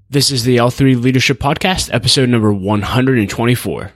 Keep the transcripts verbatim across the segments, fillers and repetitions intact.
This is the L three Leadership Podcast, episode number one hundred twenty-four.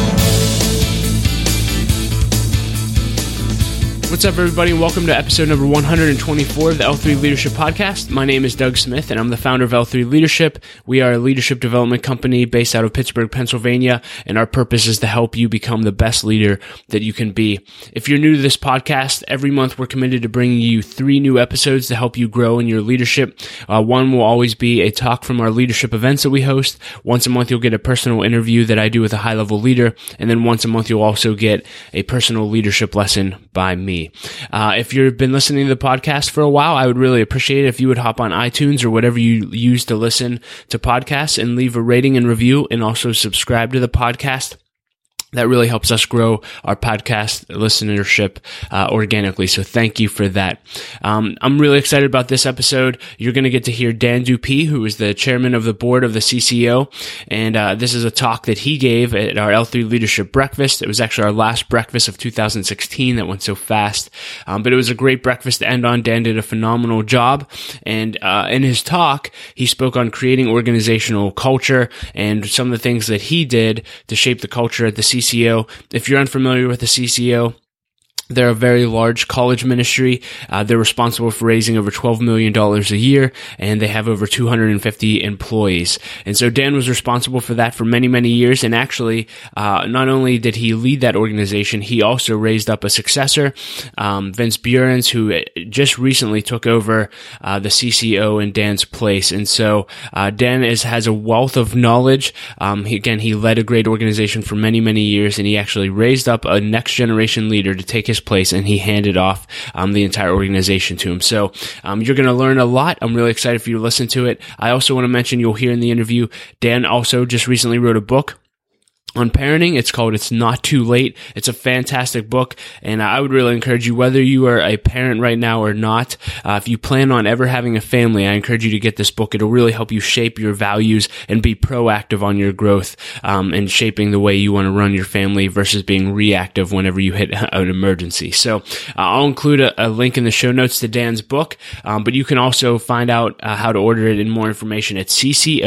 What's up, everybody? Welcome to episode number one hundred twenty-four of the L three Leadership Podcast. My name is Doug Smith, and I'm the founder of L three Leadership. We are a leadership development company based out of Pittsburgh, Pennsylvania, and our purpose is to help you become the best leader that you can be. If you're new to this podcast, every month we're committed to bringing you three new episodes to help you grow in your leadership. Uh, one will always be a talk from our leadership events that we host. Once a month, you'll get a personal interview that I do with a high-level leader, and then once a month, you'll also get a personal leadership lesson by me. Uh, if you've been listening to the podcast for a while, I would really appreciate it if you would hop on iTunes or whatever you use to listen to podcasts and leave a rating and review, and also subscribe to the podcast. That really helps us grow our podcast listenership uh, organically. So thank you for that. Um, I'm really excited about this episode. You're going to get to hear Dan Dupee, who is the chairman of the board of the C C O. And uh, this is a talk that he gave at our L three Leadership Breakfast. It was actually our last breakfast of two thousand sixteen. That went so fast. Um, but it was a great breakfast to end on. Dan did a phenomenal job. And uh, in his talk, he spoke on creating organizational culture and some of the things that he did to shape the culture at the C C O. If you're unfamiliar with the C C O, they're a very large college ministry. Uh, they're responsible for raising over twelve million dollars a year, and they have over two hundred fifty employees. And so Dan was responsible for that for many, many years. And actually, uh, not only did he lead that organization, he also raised up a successor, um, Vince Burens, who just recently took over uh, the C C O in Dan's place. And so uh, Dan is, has a wealth of knowledge. Um, he, again, he led a great organization for many, many years, and he actually raised up a next generation leader to take his place, and he handed off um, the entire organization to him. So um, you're going to learn a lot. I'm really excited for you to listen to it. I also want to mention, you'll hear in the interview, Dan also just recently wrote a book on parenting. It's called It's Not Too Late. It's a fantastic book, and I would really encourage you, whether you are a parent right now or not, uh, if you plan on ever having a family, I encourage you to get this book. It'll really help you shape your values and be proactive on your growth um, and shaping the way you want to run your family versus being reactive whenever you hit an emergency. So uh, I'll include a, a link in the show notes to Dan's book, um, but you can also find out uh, how to order it and more information at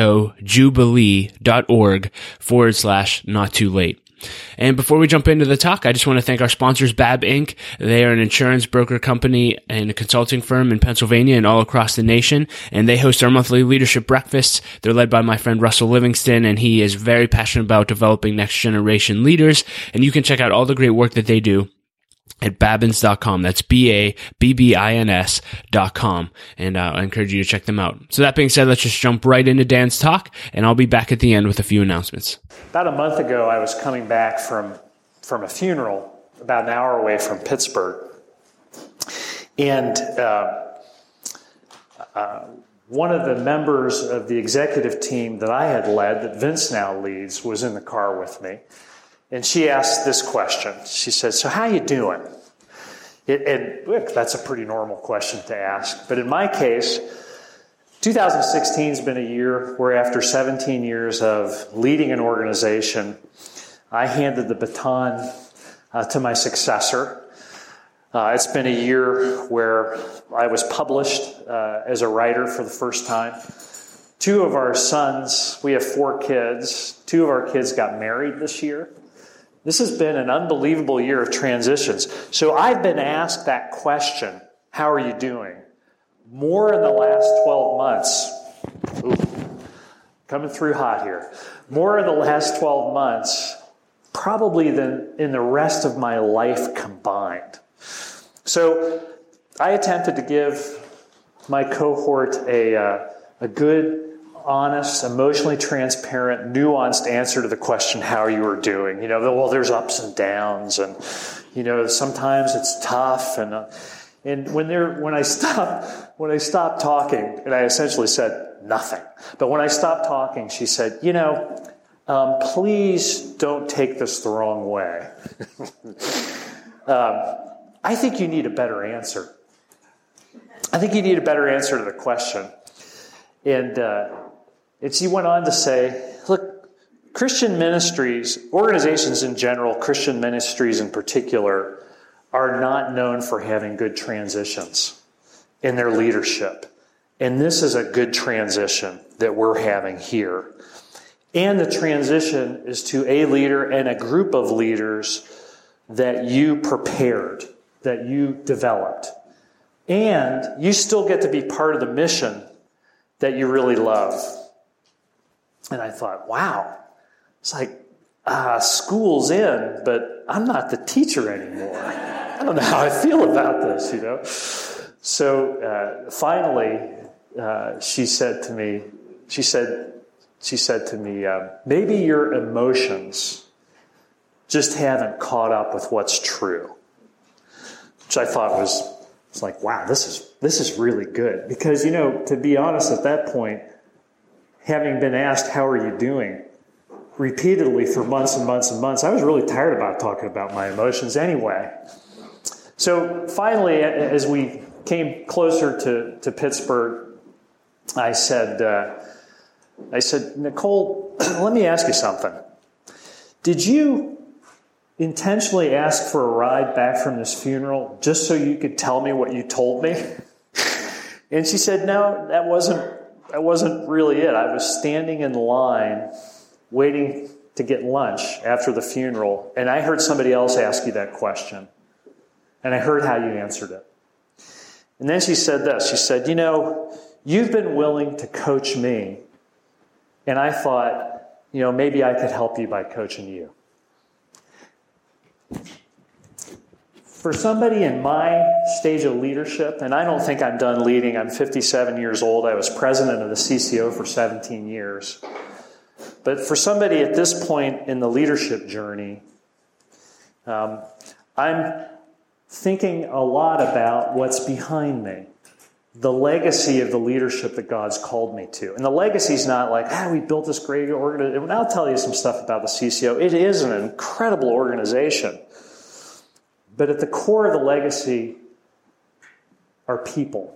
ccojubilee.org forward slash not too late. And before we jump into the talk, I just want to thank our sponsors, B A B Incorporated. They are an insurance broker company and a consulting firm in Pennsylvania and all across the nation, and they host our monthly leadership breakfasts. They're led by my friend Russell Livingston, and he is very passionate about developing next generation leaders, and you can check out all the great work that they do at babbins dot com. That's B A B B I N S dot com. And uh, I encourage you to check them out. So that being said, let's just jump right into Dan's talk, and I'll be back at the end with a few announcements. About a month ago, I was coming back from, from a funeral about an hour away from Pittsburgh. And uh, uh, one of the members of the executive team that I had led, that Vince now leads, was in the car with me. And she asked this question. She said, "So how you doing?" It, and look, that's a pretty normal question to ask. But in my case, two thousand sixteen has been a year where, after seventeen years of leading an organization, I handed the baton uh, to my successor. Uh, it's been a year where I was published uh, as a writer for the first time. Two of our sons, we have four kids, two of our kids got married this year. This has been an unbelievable year of transitions. So I've been asked that question, how are you doing? More in the last twelve months. Ooh, coming through hot here. More in the last twelve months, probably than in the rest of my life combined. So I attempted to give my cohort a, uh, a good, honest, emotionally transparent, nuanced answer to the question how you were doing. You know, well, there's ups and downs, and you know, sometimes it's tough. And uh, and when there, when I stopped, when I stopped talking, and I essentially said nothing. But when I stopped talking, she said, "You know, um, please don't take this the wrong way. um, I think you need a better answer. I think you need a better answer to the question." And uh, And she went on to say, look, Christian ministries, organizations in general, Christian ministries in particular, are not known for having good transitions in their leadership. And this is a good transition that we're having here. And the transition is to a leader and a group of leaders that you prepared, that you developed. And you still get to be part of the mission that you really love. And I thought, wow, it's like uh, school's in, but I'm not the teacher anymore. I don't know how I feel about this, you know. So uh, finally, uh, she said to me, she said, she said to me, uh, maybe your emotions just haven't caught up with what's true, which I thought was, was like, wow, this is this is really good. Because, you know, to be honest, at that point, having been asked, how are you doing, repeatedly for months and months and months, I was really tired about talking about my emotions anyway. So finally, as we came closer to, to Pittsburgh, I said, uh, I said, Nicole, let me ask you something. Did you intentionally ask for a ride back from this funeral just so you could tell me what you told me? And she said, no, that wasn't, that wasn't really it. I was standing in line waiting to get lunch after the funeral, and I heard somebody else ask you that question. And I heard how you answered it. And then she said this. She said, you know, you've been willing to coach me, and I thought, you know, maybe I could help you by coaching you. For somebody in my stage of leadership, and I don't think I'm done leading. I'm fifty-seven years old. I was president of the C C O for seventeen years. But for somebody at this point in the leadership journey, um, I'm thinking a lot about what's behind me, the legacy of the leadership that God's called me to. And the legacy is not like, ah, we built this great organization. And I'll tell you some stuff about the C C O. It is an incredible organization. But at the core of the legacy are people.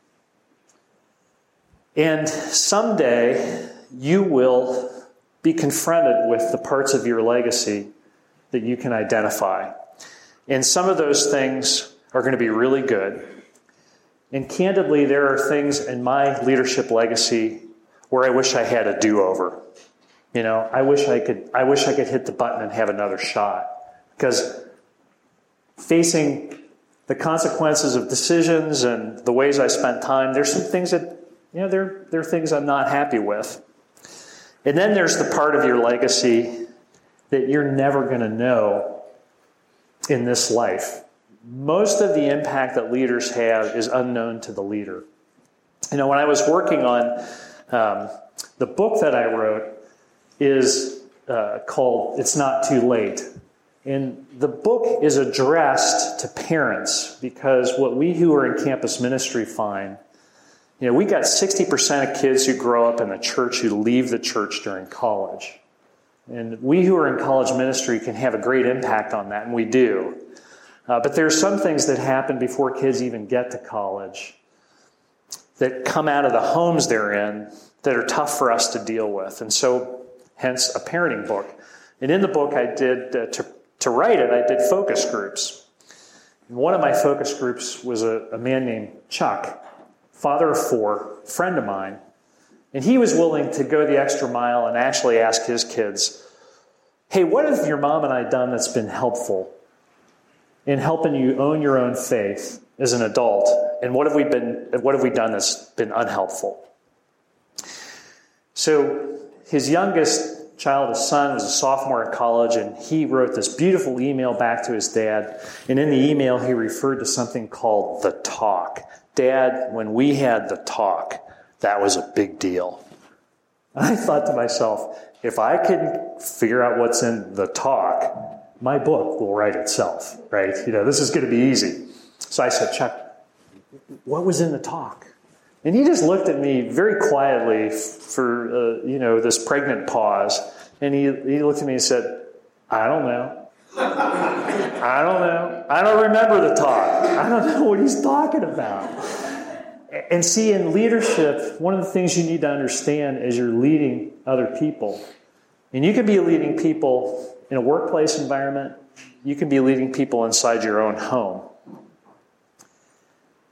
And someday you will be confronted with the parts of your legacy that you can identify. And some of those things are going to be really good. And candidly, there are things in my leadership legacy where I wish I had a do-over. You know, I wish I could I wish I could hit the button and have another shot. Because facing the consequences of decisions and the ways I spent time, there's some things that, you know, there, there are things I'm not happy with. And then there's the part of your legacy that you're never going to know in this life. Most of the impact that leaders have is unknown to the leader. You know, when I was working on um, the book that I wrote is uh, called It's Not Too Late. And the book is addressed to parents because what we who are in campus ministry find, you know, we got sixty percent of kids who grow up in the church who leave the church during college. And we who are in college ministry can have a great impact on that, and we do. Uh, but there are some things that happen before kids even get to college that come out of the homes they're in that are tough for us to deal with. And so, hence, a parenting book. And in the book I did, uh, to, to write it, I did focus groups. And one of my focus groups was a, a man named Chuck, father of four, friend of mine. And he was willing to go the extra mile and actually ask his kids, hey, what have your mom and I done that's been helpful in helping you own your own faith as an adult? And what have we been, what have we done that's been unhelpful? So his youngest child, his son, was a sophomore in college, and he wrote this beautiful email back to his dad. And in the email, he referred to something called the talk. Dad, when we had the talk, that was a big deal. And I thought to myself, if I could figure out what's in the talk, my book will write itself, right? You know, this is going to be easy. So I said, Chuck, what was in the talk? And he just looked at me very quietly for, uh, you know, this pregnant pause. And he, he looked at me and said, I don't know. I don't know. I don't remember the talk. I don't know what he's talking about. And see, in leadership, one of the things you need to understand as you're leading other people, and you can be leading people in a workplace environment, you can be leading people inside your own home.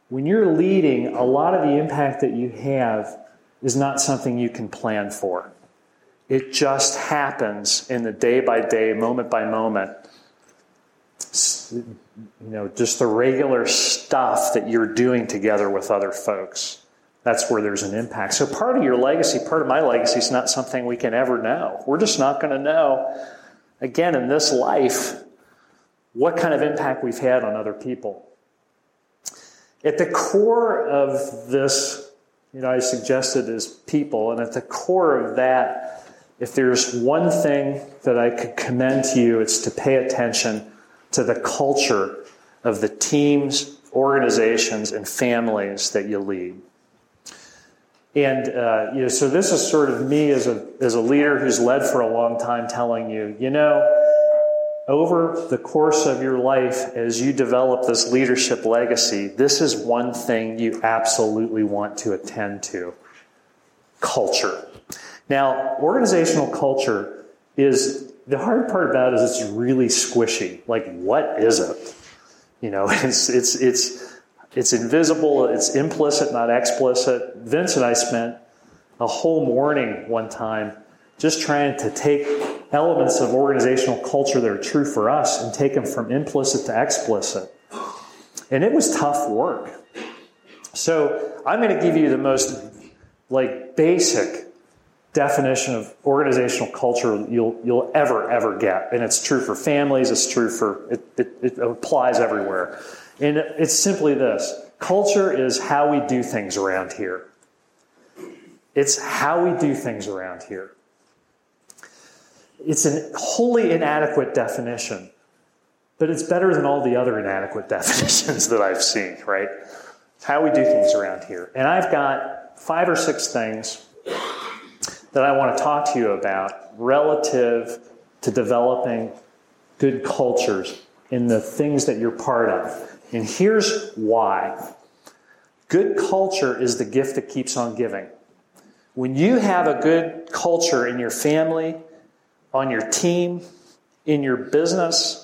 when you're leading, a lot of the impact that you have is not something you can plan for. It just happens in the day by day, moment by moment. You know, just the regular stuff that you're doing together with other folks. That's where there's an impact. So part of your legacy, part of my legacy is not something we can ever know. We're just not going to know, again, in this life, what kind of impact we've had on other people. At the core of this, you know, I suggested is people, and at the core of that, if there's one thing that I could commend to you, it's to pay attention to the culture of the teams, organizations, and families that you lead. And uh, you know, so this is sort of me as a as a leader who's led for a long time, telling you, you know, over the course of your life, as you develop this leadership legacy, this is one thing you absolutely want to attend to: culture. Now, organizational culture is, the hard part about it is it's really squishy. Like, what is it? You know, it's it's it's it's invisible, it's implicit, not explicit. Vince and I spent a whole morning one time just trying to take elements of organizational culture that are true for us and take them from implicit to explicit. And it was tough work. So I'm going to give you the most like basic definition of organizational culture you'll you'll ever, ever get. And it's true for families, it's true for, it, it, it applies everywhere. And it's simply this: culture is how we do things around here. It's how we do things around here. It's a wholly inadequate definition, but it's better than all the other inadequate definitions that I've seen, right? It's how we do things around here. And I've got five or six things that I want to talk to you about relative to developing good cultures in the things that you're part of. And here's why. Good culture is the gift that keeps on giving. When you have a good culture in your family, on your team, in your business,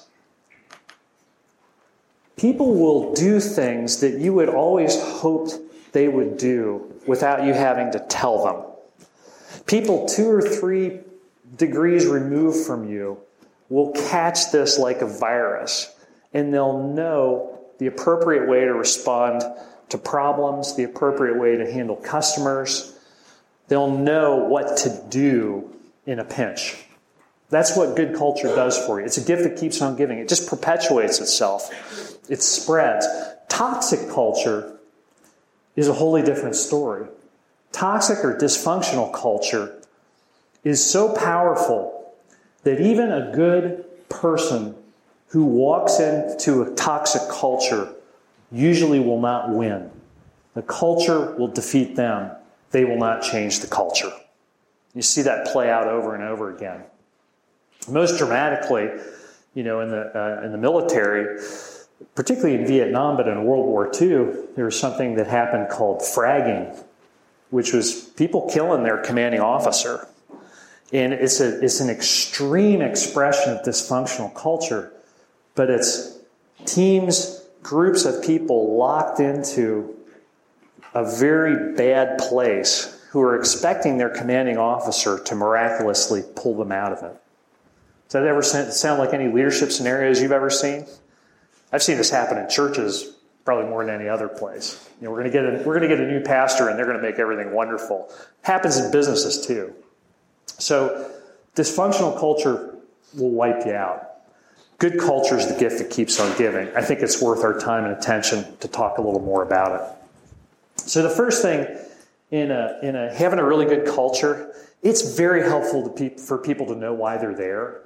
people will do things that you had always hoped they would do without you having to tell them. People two or three degrees removed from you will catch this like a virus, and they'll know the appropriate way to respond to problems, the appropriate way to handle customers. They'll know what to do in a pinch. That's what good culture does for you. It's a gift that keeps on giving. It just perpetuates itself. It spreads. Toxic culture is a wholly different story. Toxic or dysfunctional culture is so powerful that even a good person who walks into a toxic culture usually will not win. The culture will defeat them. They will not change the culture. You see that play out over and over again. Most dramatically, you know, in the uh, in the military, particularly in Vietnam, but in World War Two, there was something that happened called fragging, which was people killing their commanding officer. And it's a it's an extreme expression of dysfunctional culture, but it's teams, groups of people locked into a very bad place who are expecting their commanding officer to miraculously pull them out of it. Does that ever sound like any leadership scenarios you've ever seen? I've seen this happen in churches probably more than any other place. You know, we're going to get a, we're going to get a new pastor, and they're going to make everything wonderful. Happens in businesses too. So dysfunctional culture will wipe you out. Good culture is the gift that keeps on giving. I think it's worth our time and attention to talk a little more about it. So the first thing in a in a having a really good culture, it's very helpful to pe- for people to know why they're there.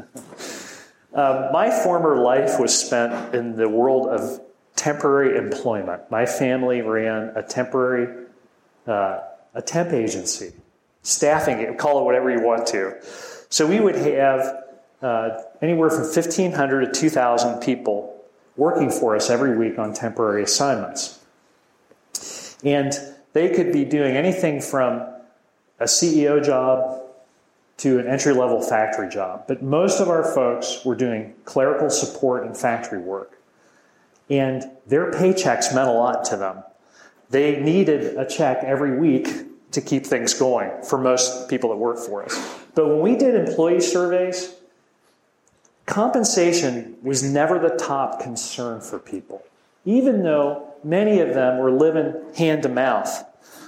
uh, my former life was spent in the world of temporary employment. My family ran a temporary, uh, a temp agency, staffing, call it whatever you want to. So we would have uh, anywhere from fifteen hundred to two thousand people working for us every week on temporary assignments. And they could be doing anything from a C E O job to an entry-level factory job. But most of our folks were doing clerical support and factory work. and their paychecks meant a lot to them. They needed a check every week to keep things going for most people that work for us. But when we did employee surveys, compensation was never the top concern for people, even though many of them were living hand to mouth.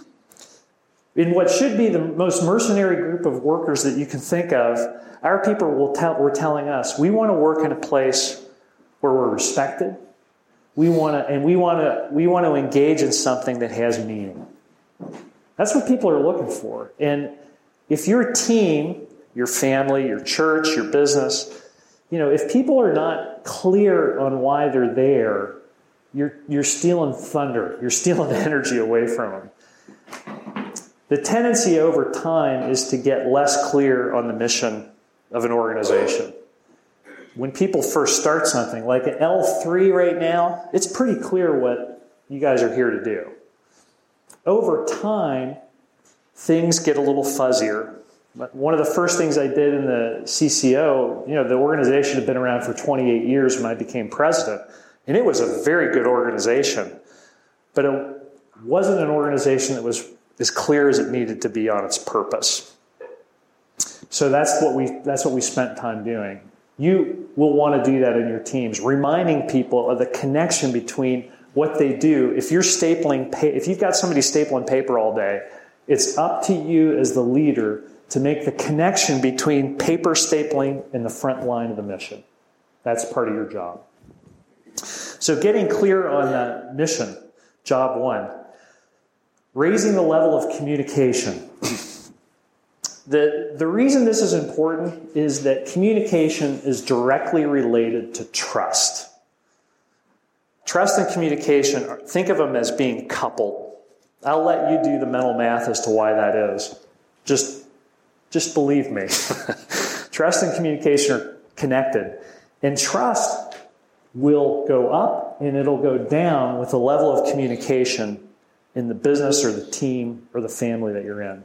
In what should be the most mercenary group of workers that you can think of, our people will tell, were telling us, we want to work in a place where we're respected. We want to, and we want to, we want to engage in something that has meaning. That's what people are looking for. And if your team, your family, your church, your business, you know, if people are not clear on why they're there, you're you're stealing thunder. You're stealing energy away from them. The tendency over time is to get less clear on the mission of an organization. When people first start something, like at L three right now, it's pretty clear what you guys are here to do. Over time, things get a little fuzzier. But one of the first things I did in the C C O, you know, the organization had been around for twenty-eight years when I became president, and it was a very good organization. But it wasn't an organization that was as clear as it needed to be on its purpose. So that's what we that's what we spent time doing. You will want to do that in your teams, reminding people of the connection between what they do. If you're stapling, pa- if you've got somebody stapling paper all day, it's up to you as the leader to make the connection between paper stapling and the front line of the mission. That's part of your job. So getting clear on the mission, job one. Raising the level of communication. The, the reason this is important is that communication is directly related to trust. Trust and communication, think of them as being coupled. I'll let you do the mental math as to why that is. Just, just believe me. Trust and communication are connected. And trust will go up and it'll go down with the level of communication in the business or the team or the family that you're in.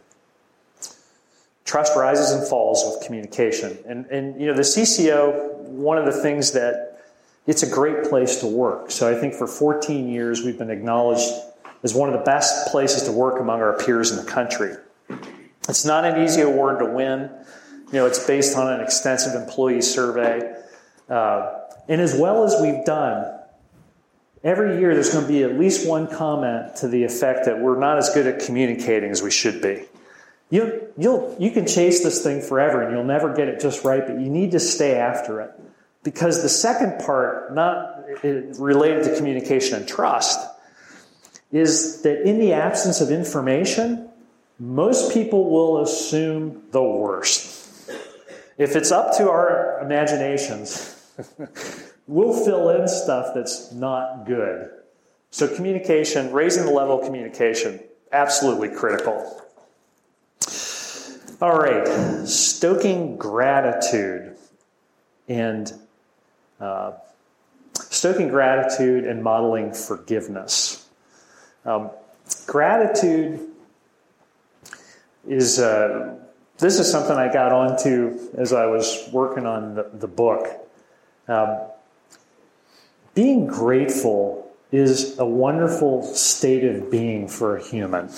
Trust rises and falls with communication. And, and you know, the C C O, one of the things that it's a great place to work. So I think for fourteen years we've been acknowledged as one of the best places to work among our peers in the country. It's not an easy award to win. You know, it's based on an extensive employee survey. Uh, and as well as we've done, every year there's going to be at least one comment to the effect that we're not as good at communicating as we should be. You, you'll, you can chase this thing forever and you'll never get it just right, but you need to stay after it. Because the second part, not related to communication and trust, is that in the absence of information, most people will assume the worst. If it's up to our imaginations, we'll fill in stuff that's not good. So communication, raising the level of communication, absolutely critical. All right, stoking gratitude and uh, stoking gratitude and modeling forgiveness. Um, gratitude is uh, this is something I got onto as I was working on the, the book. Um, being grateful is a wonderful state of being for a human.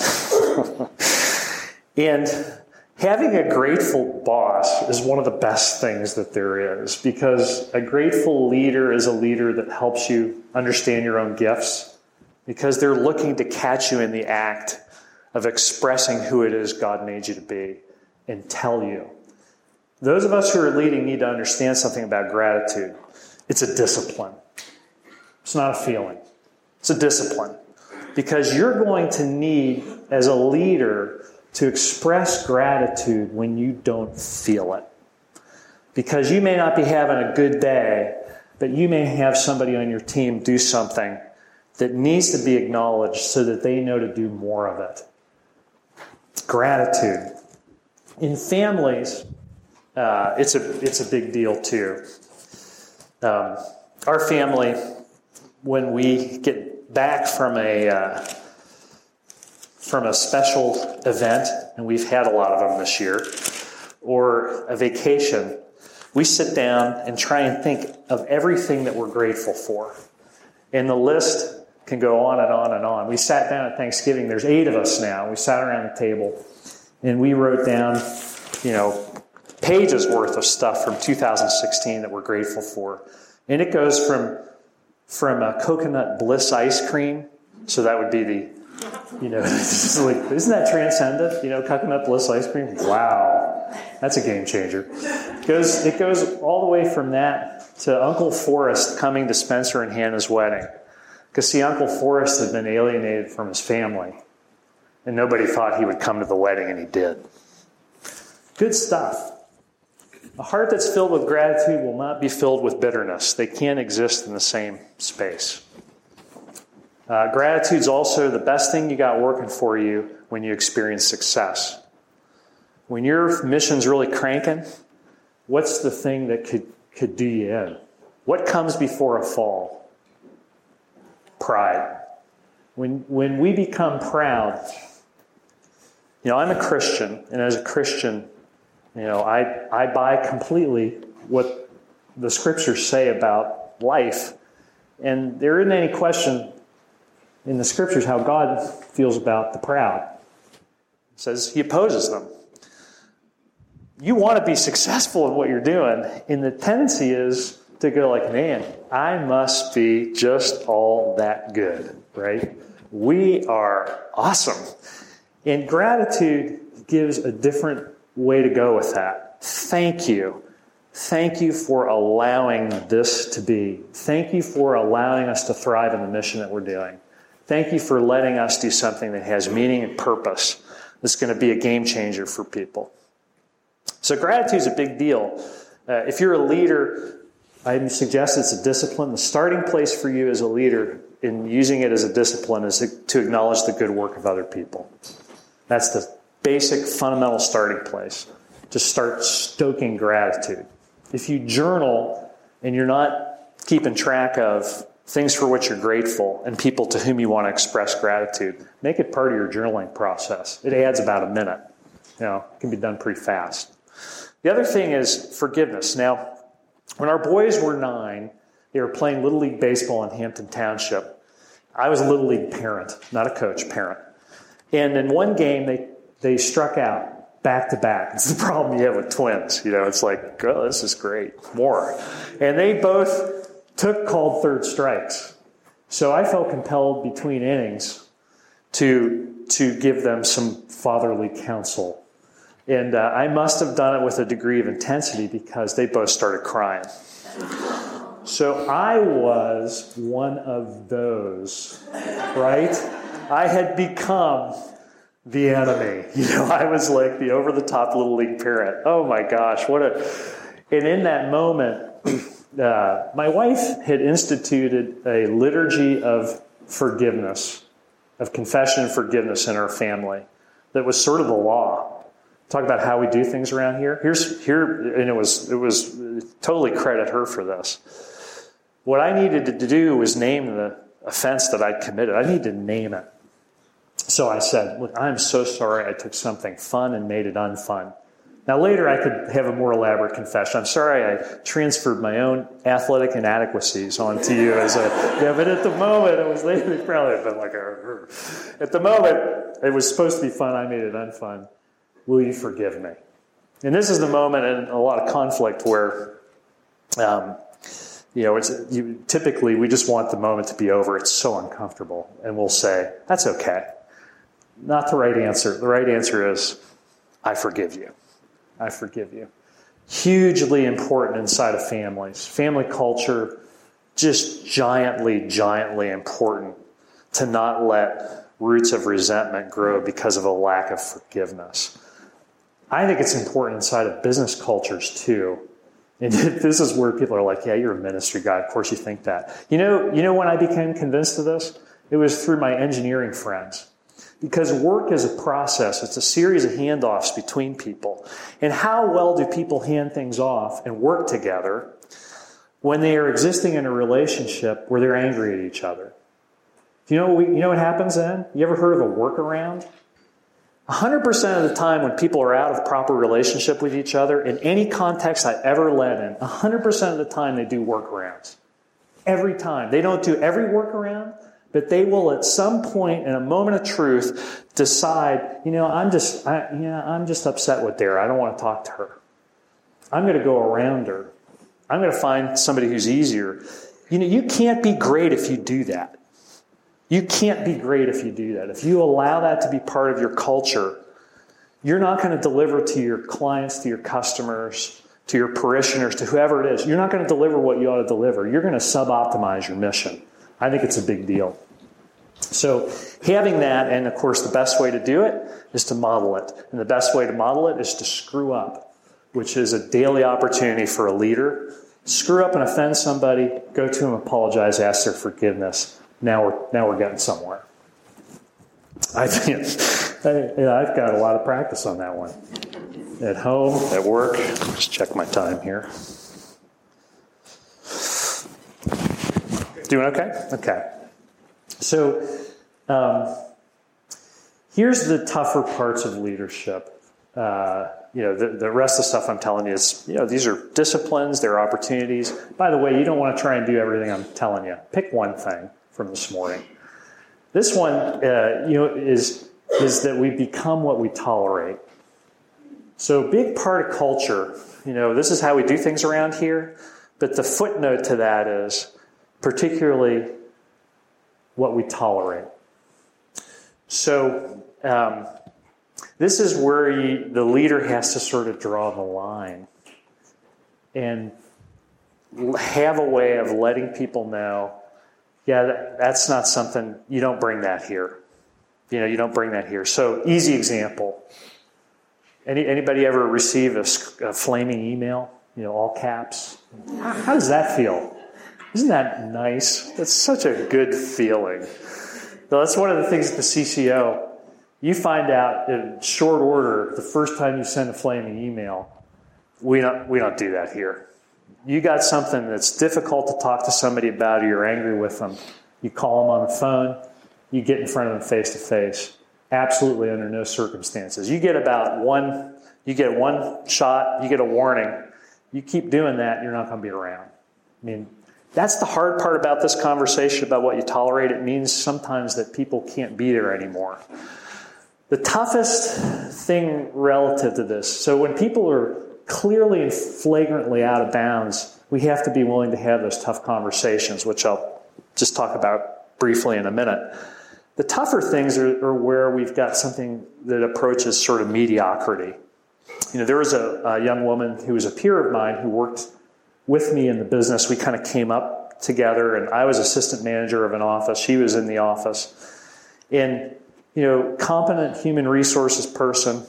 And having a grateful boss is one of the best things that there is, because a grateful leader is a leader that helps you understand your own gifts, because they're looking to catch you in the act of expressing who it is God made you to be and tell you. Those of us who are leading need to understand something about gratitude. It's a discipline. It's not a feeling. It's a discipline. Because you're going to need, as a leader, to express gratitude when you don't feel it. Because you may not be having a good day, but you may have somebody on your team do something that needs to be acknowledged so that they know to do more of it. Gratitude. In families, uh, it's a it's a big deal too. Um, our family, when we get back from a uh, from a special event, and we've had a lot of them this year, or a vacation, we sit down and try and think of everything that we're grateful for. And the list can go on and on and on. We sat down at Thanksgiving. There's eight of us now. We sat around the table, and we wrote down, you know, pages worth of stuff from two thousand sixteen that we're grateful for. And it goes from from a coconut bliss ice cream. So that would be the, you know, like, isn't that transcendent? You know, coconut bliss ice cream. Wow, that's a game changer. It goes it goes all the way from that to Uncle Forrest coming to Spencer and Hannah's wedding. Because, see, Uncle Forrest had been alienated from his family, and nobody thought he would come to the wedding, and he did. Good stuff. A heart that's filled with gratitude will not be filled with bitterness. They can't exist in the same space. Uh, gratitude's also the best thing you got working for you when you experience success. When your mission's really cranking, what's the thing that could, could do you in? What comes before a fall? Pride. When when we become proud, you know, I'm a Christian, and as a Christian, you know, I I buy completely what the scriptures say about life, and there isn't any question in the scriptures how God feels about the proud. It says He opposes them. You want to be successful in what you're doing, and the tendency is to go like, man, I must be just all that good, right? We are awesome. And gratitude gives a different way to go with that. Thank you. Thank you for allowing this to be. Thank you for allowing us to thrive in the mission that we're doing. Thank you for letting us do something that has meaning and purpose that's going to be a game changer for people. So gratitude is a big deal. Uh, if you're a leader, I suggest it's a discipline. The starting place for you as a leader in using it as a discipline is to acknowledge the good work of other people. That's the basic, fundamental starting place. Just start stoking gratitude. If you journal and you're not keeping track of things for which you're grateful and people to whom you want to express gratitude, make it part of your journaling process. It adds about a minute. You know, it can be done pretty fast. The other thing is forgiveness. Now, when our boys were nine, they were playing Little League Baseball in Hampton Township. I was a Little League parent, not a coach, parent. And in one game, they, they struck out back to back. It's the problem you have with twins. You know, it's like, oh, this is great. More. And they both took called third strikes. So I felt compelled between innings to, to give them some fatherly counsel. And uh, I must have done it with a degree of intensity because they both started crying. So I was one of those, right? I had become the enemy. You know, I was like the over-the-top Little League parent. Oh my gosh, what a... And in that moment, uh, my wife had instituted a liturgy of forgiveness, of confession and forgiveness in our family that was sort of the law. Talk about how we do things around here. Here's here, and it was it was totally credit her for this. What I needed to do was name the offense that I'd committed. I needed to name it. So I said, "Look, I'm so sorry. I took something fun and made it unfun." Now later, I could have a more elaborate confession. I'm sorry I transferred my own athletic inadequacies onto you as a. Yeah, but at the moment, it was they probably have been like a. At the moment, it was supposed to be fun. I made it unfun. Will you forgive me? And this is the moment in a lot of conflict where, um, you know, it's you, typically we just want the moment to be over. It's so uncomfortable. And we'll say, that's okay. Not the right answer. The right answer is, I forgive you. I forgive you. Hugely important inside of families. Family culture, just giantly, giantly important to not let roots of resentment grow because of a lack of forgiveness. I think it's important inside of business cultures too. And this is where people are like, yeah, you're a ministry guy. Of course you think that. You know, you know when I became convinced of this? It was through my engineering friends. Because work is a process. It's a series of handoffs between people. And how well do people hand things off and work together when they are existing in a relationship where they're angry at each other? Do you know what, we, you know what happens then? You ever heard of a workaround? one hundred percent of the time when people are out of proper relationship with each other, in any context I ever led in, one hundred percent of the time they do workarounds. Every time. They don't do every workaround, but they will at some point in a moment of truth decide, you know, I'm just, I, yeah, I'm just upset with Dara. I don't want to talk to her. I'm going to go around her. I'm going to find somebody who's easier. You know, you can't be great if you do that. You can't be great if you do that. If you allow that to be part of your culture, you're not going to deliver to your clients, to your customers, to your parishioners, to whoever it is. You're not going to deliver what you ought to deliver. You're going to sub-optimize your mission. I think it's a big deal. So having that, and of course the best way to do it is to model it. And the best way to model it is to screw up, which is a daily opportunity for a leader. Screw up and offend somebody, go to them, apologize, ask their forgiveness. Now we're now we're getting somewhere. I think I, I've got a lot of practice on that one. At home, at work. Just check my time here. Doing okay? Okay. So um, here's the tougher parts of leadership. Uh, you know, the, the rest of the stuff I'm telling you is, you know, these are disciplines, they're opportunities. By the way, you don't want to try and do everything I'm telling you. Pick one thing from this morning. This one, uh, you know, is is that we become what we tolerate. So a big part of culture, you know, this is how we do things around here, but the footnote to that is particularly what we tolerate. So um, this is where you, the leader has to sort of draw the line and have a way of letting people know, yeah, that, that's not something, you don't bring that here. You know, you don't bring that here. So easy example. Any, anybody ever receive a, a flaming email, you know, all caps? How, how does that feel? Isn't that nice? That's such a good feeling. So that's one of the things at the C C O. You find out in short order the first time you send a flaming email, we don't, we don't do that here. You got something that's difficult to talk to somebody about, or you're angry with them. You call them on the phone. You get in front of them face to face. Absolutely under no circumstances. You get about one, you get one shot, you get a warning. You keep doing that, you're not going to be around. I mean, that's the hard part about this conversation about what you tolerate. It means sometimes that people can't be there anymore. The toughest thing relative to this, so when people are clearly and flagrantly out of bounds, we have to be willing to have those tough conversations, which I'll just talk about briefly in a minute. The tougher things are, are where we've got something that approaches sort of mediocrity. You know, there was a, a young woman who was a peer of mine who worked with me in the business. We kind of came up together, and I was assistant manager of an office. She was in the office. And, you know, competent human resources person,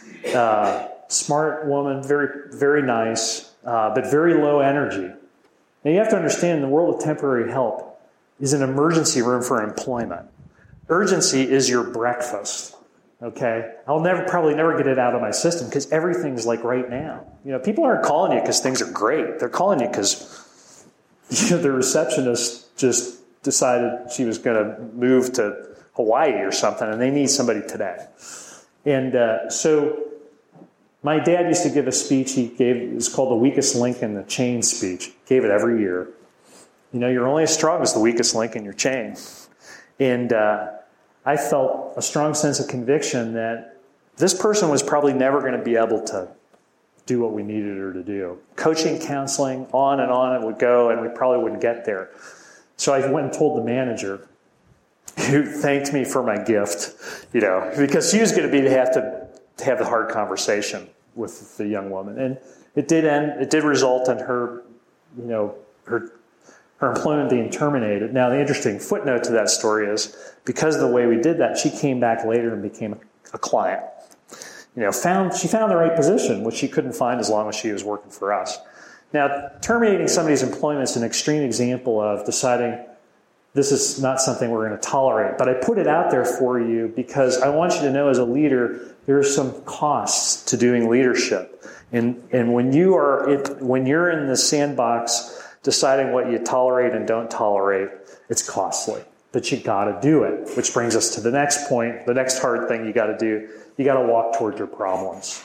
uh, smart woman, very, very nice, uh, but very low energy. Now, you have to understand the world of temporary help is an emergency room for employment. Urgency is your breakfast, okay? I'll never, probably never get it out of my system because everything's like right now. You know, people aren't calling you because things are great. They're calling you because, you know, the receptionist just decided she was going to move to Hawaii or something, and they need somebody today. And uh, so my dad used to give a speech he gave. It was called the weakest link in the chain speech. Gave it every year. You know, you're only as strong as the weakest link in your chain. And uh, I felt a strong sense of conviction that this person was probably never going to be able to do what we needed her to do. Coaching, counseling, on and on it would go, and we probably wouldn't get there. So I went and told the manager, who thanked me for my gift, you know, because she was going to be to have to, to have the hard conversation with the young woman. And it did end, it did result in her, you know, her her employment being terminated. Now, the interesting footnote to that story is because of the way we did that, she came back later and became a, a client. You know, found she found the right position, which she couldn't find as long as she was working for us. Now, terminating somebody's employment is an extreme example of deciding this is not something we're going to tolerate. But I put it out there for you because I want you to know as a leader, there are some costs to doing leadership. And and when you are it, when you're in the sandbox deciding what you tolerate and don't tolerate, it's costly. But you got to do it, which brings us to the next point, the next hard thing you got to do. You got to walk toward your problems.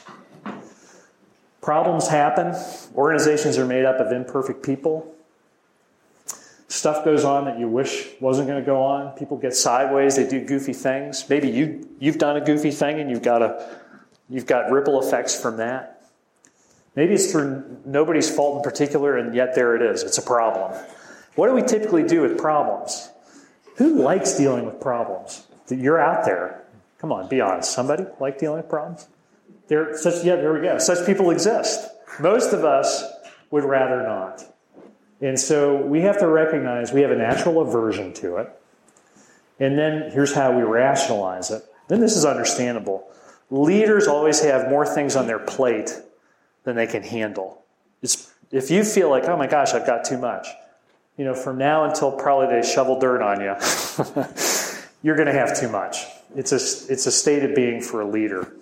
Problems happen. Organizations are made up of imperfect people. stuff goes on that you wish wasn't going to go on. People get sideways. They do goofy things. Maybe you, you've done a goofy thing and you've got a, you've got ripple effects from that. Maybe it's through nobody's fault in particular, and yet there it is. It's a problem. What do we typically do with problems? Who likes dealing with problems? You're out there. Come on, be honest. Somebody like dealing with problems? There, such, yeah, there we go. Such people exist. Most of us would rather not. And so we have to recognize we have a natural aversion to it. And then here's how we rationalize it. Then this is understandable. Leaders always have more things on their plate than they can handle. It's, if you feel like, oh my gosh, I've got too much, you know, from now until probably they shovel dirt on you, you're going to have too much. It's a, it's a state of being for a leader.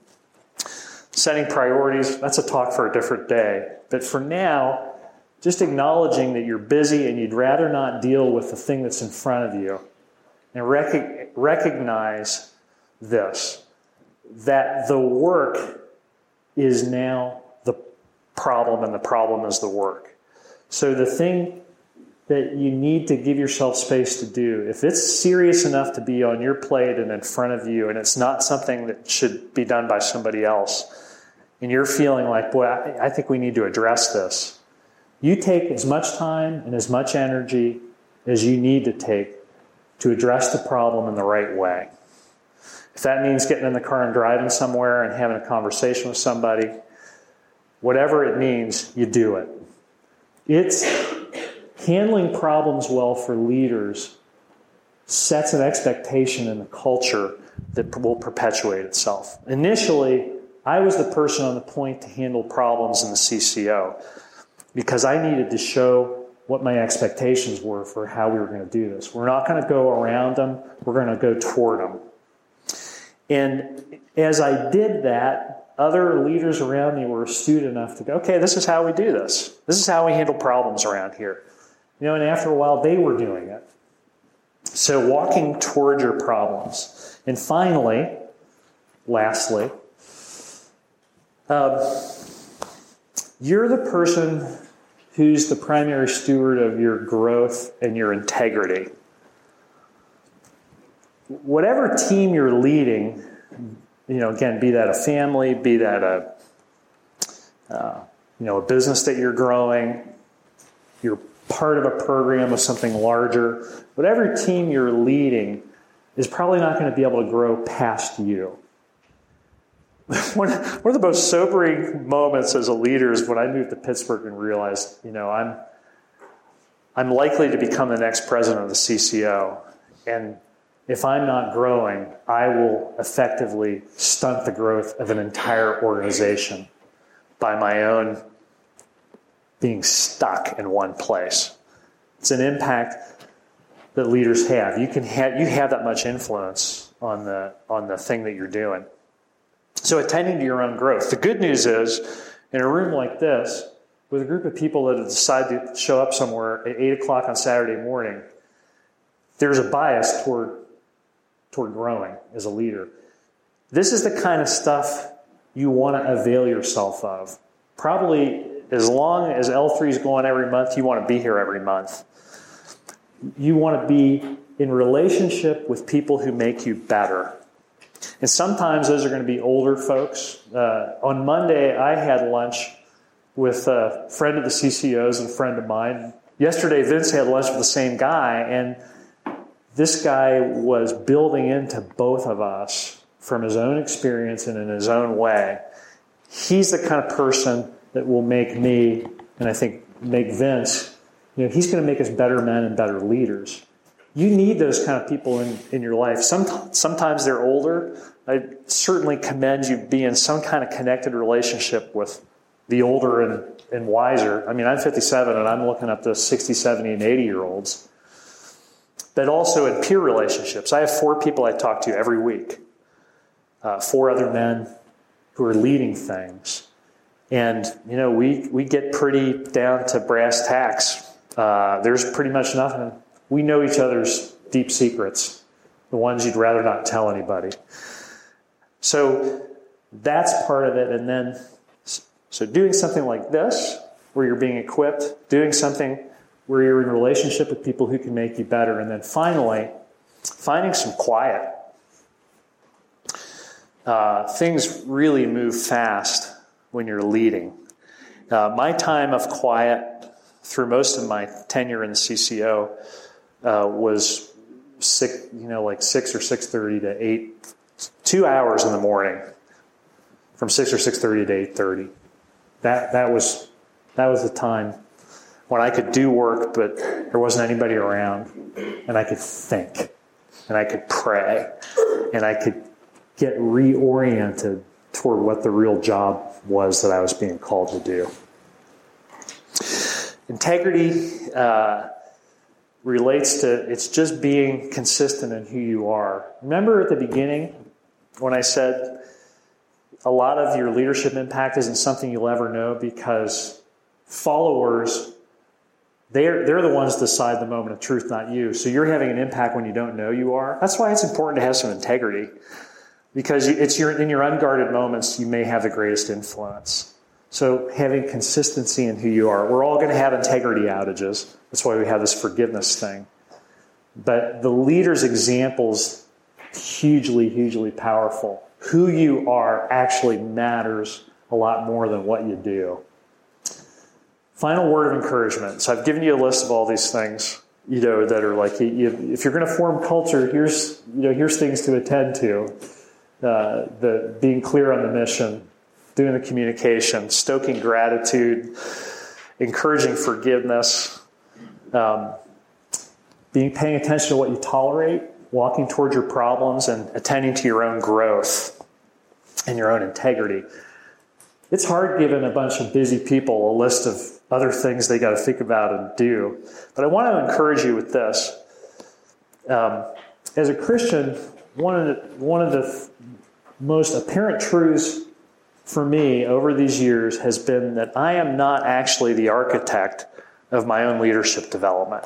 Setting priorities, that's a talk for a different day. But for now, just acknowledging that you're busy and you'd rather not deal with the thing that's in front of you. And rec- recognize this, that the work is now the problem and the problem is the work. So the thing that you need to give yourself space to do, if it's serious enough to be on your plate and in front of you, and it's not something that should be done by somebody else, and you're feeling like, boy, I, I think we need to address this, you take as much time and as much energy as you need to take to address the problem in the right way. If that means getting in the car and driving somewhere and having a conversation with somebody, whatever it means, you do it. It's handling problems well for leaders sets an expectation in the culture that will perpetuate itself. Initially, I was the person on the point to handle problems in the C C O because I needed to show what my expectations were for how we were going to do this. We're not going to go around them. We're going to go toward them. And as I did that, other leaders around me were astute enough to go, okay, this is how we do this. This is how we handle problems around here. You know, and after a while, they were doing it. So walking toward your problems. And finally, lastly, um, you're the person who's the primary steward of your growth and your integrity. Whatever team you're leading, you know, again, be that a family, be that a, uh, you know, a business that you're growing, you're part of a program of something larger, whatever team you're leading is probably not going to be able to grow past you. One, one of the most sobering moments as a leader is when I moved to Pittsburgh and realized, you know, I'm I'm likely to become the next president of the C C O. And if I'm not growing, I will effectively stunt the growth of an entire organization by my own being stuck in one place. It's an impact that leaders have. You can have you have that much influence on the on the thing that you're doing. So attending to your own growth. The good news is, in a room like this, with a group of people that have decided to show up somewhere at eight o'clock on Saturday morning, there's a bias toward toward growing as a leader. This is the kind of stuff you want to avail yourself of. Probably as long as L three is going every month, you want to be here every month. You want to be in relationship with people who make you better. And sometimes those are going to be older folks. Uh, on Monday, I had lunch with a friend of the C C O's and a friend of mine. Yesterday, Vince had lunch with the same guy, and this guy was building into both of us from his own experience and in his own way. He's the kind of person that will make me, and I think make Vince, you know, he's going to make us better men and better leaders. You need those kind of people in, in your life. Some, sometimes they're older. I certainly commend you be in some kind of connected relationship with the older and, and wiser. I mean, I'm fifty-seven and I'm looking up to sixty, seventy, and eighty-year-olds. But also in peer relationships. I have four people I talk to every week. Uh, four other men who are leading things. And, you know, we, we get pretty down to brass tacks. Uh, there's pretty much nothing. We know each other's deep secrets, the ones you'd rather not tell anybody. So that's part of it. And then, so doing something like this, where you're being equipped, doing something where you're in a relationship with people who can make you better. And then finally, finding some quiet. Uh, things really move fast when you're leading. Uh, my time of quiet through most of my tenure in the C C O uh, was six, you know, like six or six thirty to eight, two hours in the morning, from six or six thirty to eight thirty. That that was that was the time when I could do work, but there wasn't anybody around, and I could think, and I could pray, and I could get reoriented toward what the real job was that I was being called to do. Integrity uh, relates to, it's just being consistent in who you are. Remember at the beginning when I said a lot of your leadership impact isn't something you'll ever know because followers, they're, they're the ones that decide the moment of truth, not you. So you're having an impact when you don't know you are. That's why it's important to have some integrity. Because it's your, in your unguarded moments, you may have the greatest influence. So having consistency in who you are. We're all going to have integrity outages. That's why we have this forgiveness thing. But the leader's example's hugely, hugely powerful. Who you are actually matters a lot more than what you do. Final word of encouragement. So I've given you a list of all these things, you know, that are like, you, if you're going to form culture, here's, you know, here's things to attend to. Uh, the being clear on the mission, doing the communication, stoking gratitude, encouraging forgiveness, um, being paying attention to what you tolerate, walking towards your problems, and attending to your own growth and your own integrity. It's hard giving a bunch of busy people a list of other things they got to think about and do. But I want to encourage you with this. Um, as a Christian, one of the, one of the most apparent truths for me over these years has been that I am not actually the architect of my own leadership development.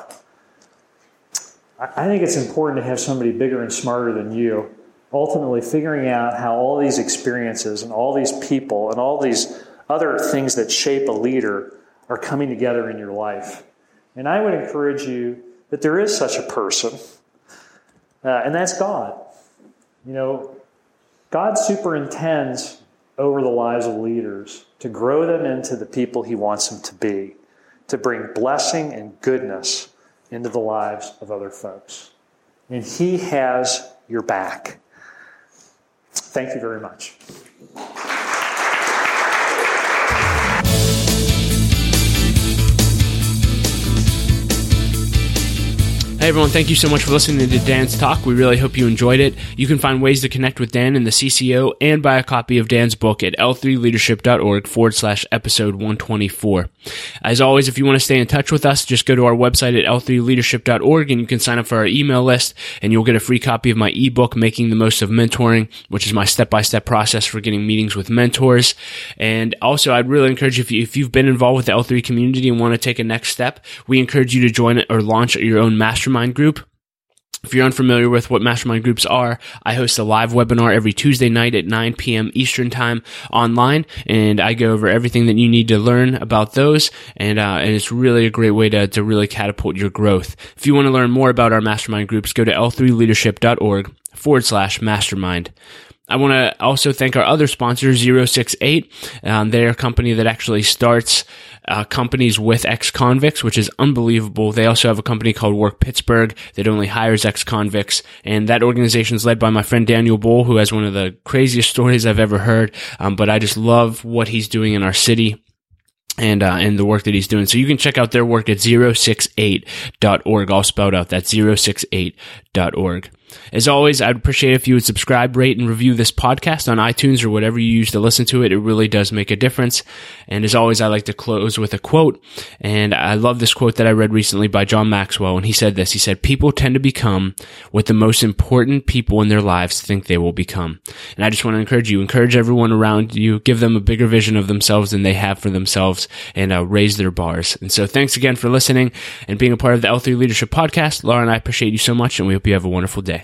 I think it's important to have somebody bigger and smarter than you, ultimately figuring out how all these experiences and all these people and all these other things that shape a leader are coming together in your life. And I would encourage you that there is such a person, uh, and that's God. You know, God superintends over the lives of leaders to grow them into the people He wants them to be, to bring blessing and goodness into the lives of other folks. And He has your back. Thank you very much. Hey everyone, thank you so much for listening to Dan's talk. We really hope you enjoyed it. You can find ways to connect with Dan in the C C O and buy a copy of Dan's book at L three leadership dot org forward slash episode one twenty-four. As always, if you want to stay in touch with us, just go to our website at L three leadership dot org and you can sign up for our email list and you'll get a free copy of my ebook, Making the Most of Mentoring, which is my step-by-step process for getting meetings with mentors. And also, I'd really encourage you, if, you, if you've been involved with the L three community and want to take a next step, we encourage you to join or launch your own mastermind group. If you're unfamiliar with what mastermind groups are, I host a live webinar every Tuesday night at nine p.m. Eastern Time online, and I go over everything that you need to learn about those, and uh, and it's really a great way to, to really catapult your growth. If you want to learn more about our mastermind groups, go to L three leadership dot org forward slash mastermind. I want to also thank our other sponsor, zero six eight. Um, they're a company that actually starts uh, companies with ex-convicts, which is unbelievable. They also have a company called Work Pittsburgh that only hires ex-convicts, and that organization is led by my friend Daniel Bull, who has one of the craziest stories I've ever heard. Um, but I just love what he's doing in our city and uh, and the work that he's doing. So you can check out their work at zero six eight dot org, all spelled out. That's zero six eight dot org. As always, I'd appreciate if you would subscribe, rate, and review this podcast on iTunes or whatever you use to listen to it. It really does make a difference. And as always, I like to close with a quote. And I love this quote that I read recently by John Maxwell. And he said this. He said, "People tend to become what the most important people in their lives think they will become." And I just want to encourage you, encourage everyone around you, give them a bigger vision of themselves than they have for themselves, and uh, raise their bars. And so thanks again for listening and being a part of the L three Leadership Podcast. Laura and I appreciate you so much, and we hope you have a wonderful day.